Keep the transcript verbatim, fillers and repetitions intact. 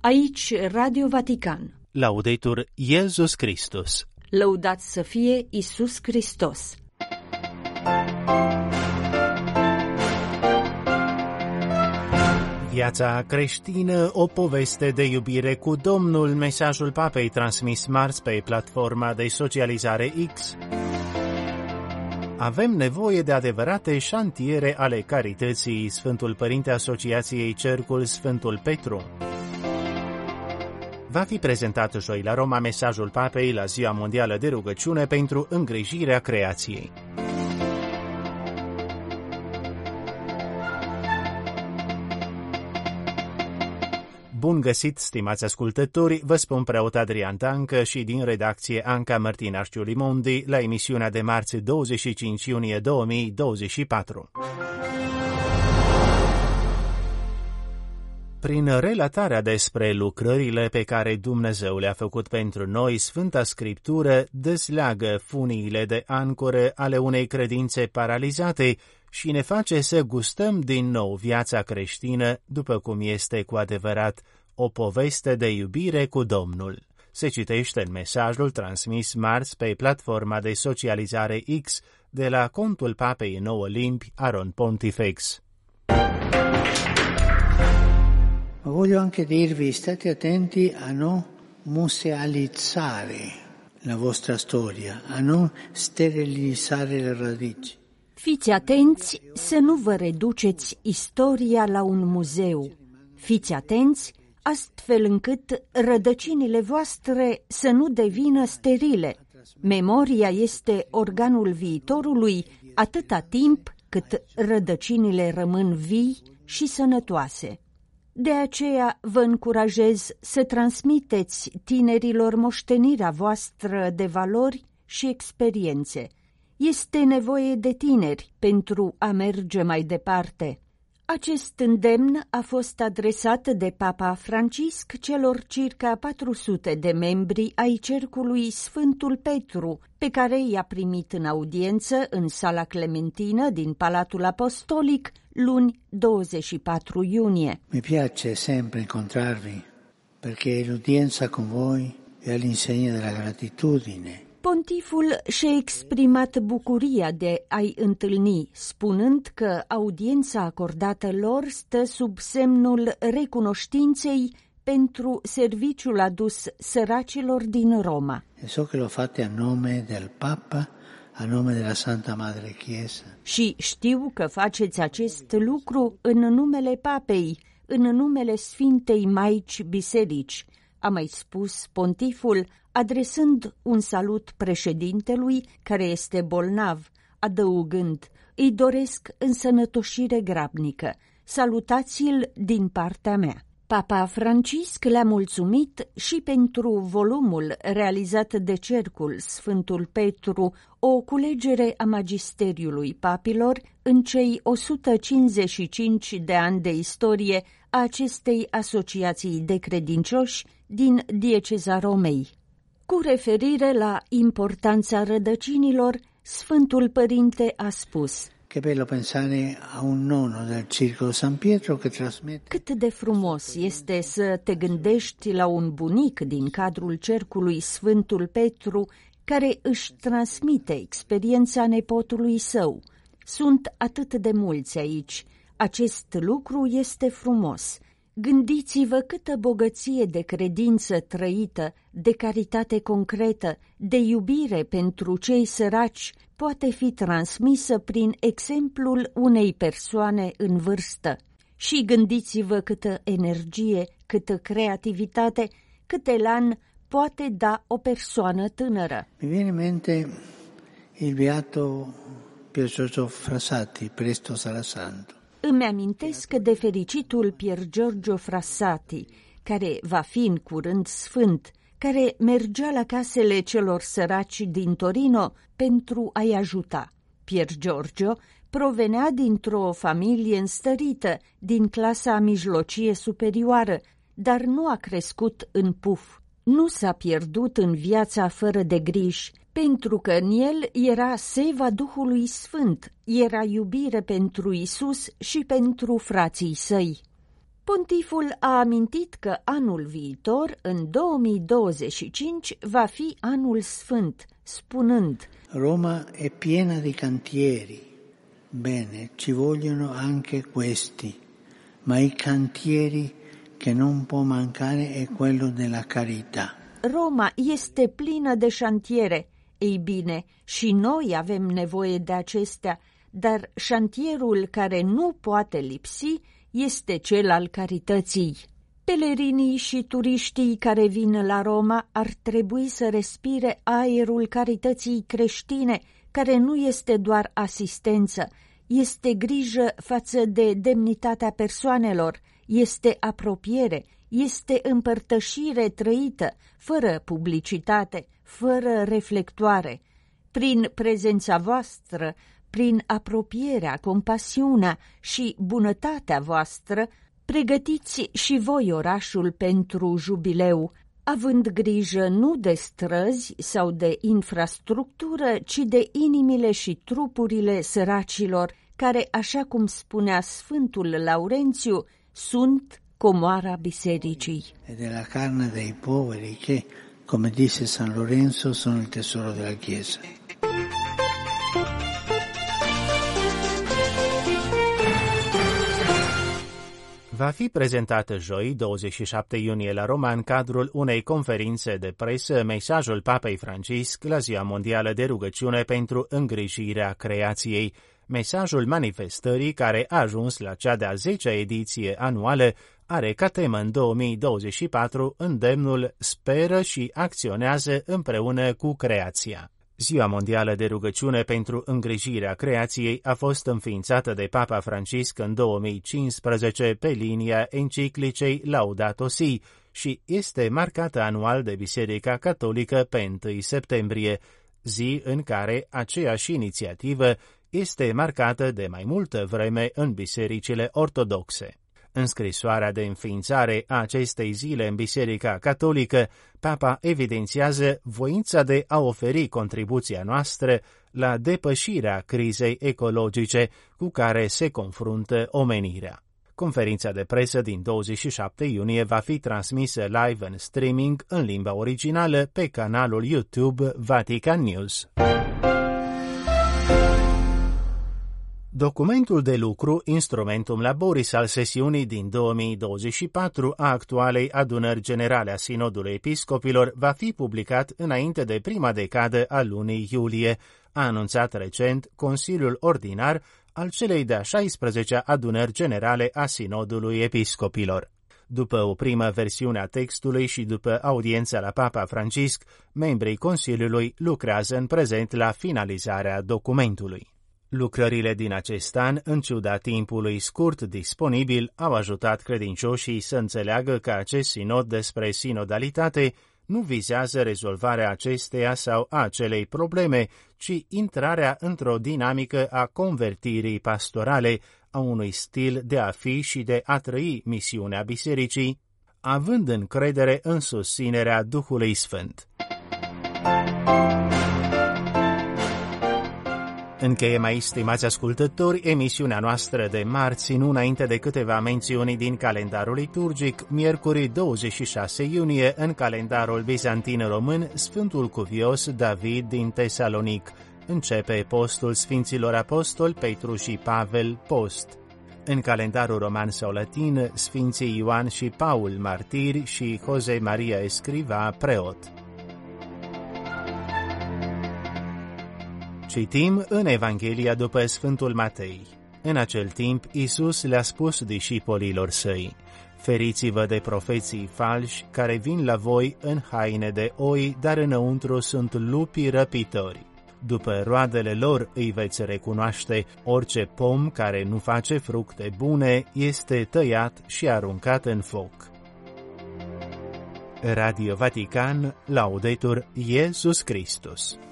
Aici Radio Vatican. Laudetur Iesus Christus. Lăudat să fie Iisus Hristos. Viața creștină, o poveste de iubire cu Domnul, mesajul Papei transmis marți pe platforma de socializare X. Avem nevoie de adevărate șantiere ale carității, Sfântul Părinte Asociației Cercul Sfântul Petru. Va fi prezentat joi la Roma mesajul Papei la Ziua Mondială de Rugăciune pentru îngrijirea creației. Bun găsit, stimați ascultători, vă spun preot Adrian Tancă și din redacție Anca Mărtinașciu Limondi la emisiunea de marți douăzeci și cinci iunie două mii douăzeci și patru. Prin relatarea despre lucrările pe care Dumnezeu le-a făcut pentru noi, Sfânta Scriptură dezleagă funiile de ancoră ale unei credințe paralizate și ne face să gustăm din nou viața creștină, după cum este cu adevărat o poveste de iubire cu Domnul. Se citește în mesajul transmis marți pe platforma de socializare X de la contul Papei în nouă limbi, Aron Pontifex. Ma voglio anche dirvi, state attenti a non musealizzare la vostra storia, a non sterilizzare le radici. Fiți atenți să nu vă reduceți istoria la un muzeu. Fiți atenți astfel încât rădăcinile voastre să nu devină sterile. Memoria este organul viitorului atâta timp cât rădăcinile rămân vii și sănătoase. De aceea vă încurajez să transmiteți tinerilor moștenirea voastră de valori și experiențe. Este nevoie de tineri pentru a merge mai departe. Acest îndemn a fost adresat de Papa Francisc celor circa patru sute de membri ai Cercului Sfântul Petru, pe care i-a primit în audiență în Sala Clementină din Palatul Apostolic luni douăzeci și patru iunie. Mi piace sempre incontrarvi, perché l'udienza con voi è all'insegna della gratitudine. Pontiful și-a exprimat bucuria de a-i întâlni, spunând că audiența acordată lor stă sub semnul recunoștinței pentru serviciul adus săracilor din Roma. E so che lo fate a nome del Papa, a nome della Santa Madre Chiesa. Și știu că faceți acest lucru în numele Papei, în numele Sfintei Maici Biserici, a mai spus pontiful, adresând un salut președintelui care este bolnav, adăugând, îi doresc însănătoșire grabnică, salutați-l din partea mea. Papa Francisc le-a mulțumit și pentru volumul realizat de Cercul Sfântul Petru, o culegere a magisteriului papilor în cei o sută cincizeci și cinci de ani de istorie a acestei asociații de credincioși din dieceza Romei. Cu referire la importanța rădăcinilor, Sfântul Părinte a spus: Che bello pensare a un nonno del Circolo San Pietro che trasmette. Cât de frumos este să te gândești la un bunic din cadrul Cercului Sfântul Petru care își transmite experiența nepotului său. Sunt atât de mulți aici. Acest lucru este frumos. Gândiți-vă câtă bogăție de credință trăită, de caritate concretă, de iubire pentru cei săraci poate fi transmisă prin exemplul unei persoane în vârstă. Și gândiți-vă câtă energie, câtă creativitate, cât elan poate da o persoană tânără. Mi viene in mente il beato Pier Giorgio Frassati, presto sarà santo. Îmi amintesc de fericitul Pier Giorgio Frassati, care va fi în curând sfânt, care mergea la casele celor săraci din Torino pentru a-i ajuta. Pier Giorgio provenea dintr-o familie înstărită, din clasa mijlocie superioară, dar nu a crescut în puf. Nu s-a pierdut în viața fără de griji, pentru că în el era seva Duhului Sfânt, era iubire pentru Isus și pentru frații săi. Pontiful a amintit că anul viitor, în două mii douăzeci și cinci, va fi anul sfânt, spunând: Roma è piena di cantieri. Bene, ci vogliono anche questi, ma i cantieri che non può mancare è quello della carità. Roma este plină de șantiere. Ei bine, și noi avem nevoie de acestea, dar șantierul care nu poate lipsi este cel al carității. Pelerinii și turiștii care vin la Roma ar trebui să respire aerul carității creștine, care nu este doar asistență, este grijă față de demnitatea persoanelor, este apropiere, este împărtășire trăită, fără publicitate, fără reflectoare. Prin prezența voastră, prin apropierea, compasiunea și bunătatea voastră, pregătiți și voi orașul pentru jubileu, având grijă nu de străzi sau de infrastructură, ci de inimile și trupurile săracilor, care, așa cum spunea Sfântul Laurențiu, sunt comoara bisericii. E della carne dei poveri che, come disse San Lorenzo, sono il tesoro della Chiesa. Va fi prezentată joi, douăzeci și șapte iunie, la Roma, în cadrul unei conferințe de presă, mesajul Papei Francisc la Ziua Mondială de Rugăciune pentru îngrijirea creației, mesajul manifestării care a ajuns la cea de-a zecea ediție anuală, are ca temă în două mii douăzeci și patru îndemnul speră și acționează împreună cu creația. Ziua Mondială de Rugăciune pentru îngrijirea creației a fost înființată de Papa Francisc în două mii cincisprezece pe linia enciclicei Laudato Si și este marcată anual de Biserica Catolică pe întâi septembrie, zi în care aceeași inițiativă este marcată de mai multă vreme în bisericile ortodoxe. În scrisoarea de înființare a acestei zile în Biserica Catolică, Papa evidențiază voința de a oferi contribuția noastră la depășirea crizei ecologice cu care se confruntă omenirea. Conferința de presă din douăzeci și șapte iunie va fi transmisă live în streaming în limba originală pe canalul YouTube Vatican News. Documentul de lucru, Instrumentum Laboris al sesiunii din două mii douăzeci și patru a actualei adunări generale a Sinodului Episcopilor, va fi publicat înainte de prima decadă a lunii iulie, a anunțat recent Consiliul Ordinar al celei de-a șaisprezecea adunări generale a Sinodului Episcopilor. După o primă versiune a textului și după audiența la Papa Francisc, membrii Consiliului lucrează în prezent la finalizarea documentului. Lucrările din acest an, în ciuda timpului scurt disponibil, au ajutat credincioșii să înțeleagă că acest sinod despre sinodalitate nu vizează rezolvarea acesteia sau a acelei probleme, ci intrarea într-o dinamică a convertirii pastorale, a unui stil de a fi și de a trăi misiunea bisericii, având încredere în susținerea Duhului Sfânt. Încheie, mai stimați ascultători, emisiunea noastră de marți, nu înainte de câteva mențiuni din calendarul liturgic, miercuri douăzeci și șase iunie, în calendarul bizantin român, Sfântul Cuvios David din Tesalonic. Începe postul Sfinților Apostoli Petru și Pavel, post. În calendarul roman sau latin, Sfinții Ioan și Paul, martiri, și Jose Maria Escriva, preot. Citim în Evanghelia după Sfântul Matei. În acel timp, Iisus le-a spus discipolilor săi: feriți-vă de profeții falși care vin la voi în haine de oi, dar înăuntru sunt lupi răpitori. După roadele lor îi veți recunoaște. Orice pom care nu face fructe bune este tăiat și aruncat în foc. Radio Vatican, Laudetur Iesus Christus.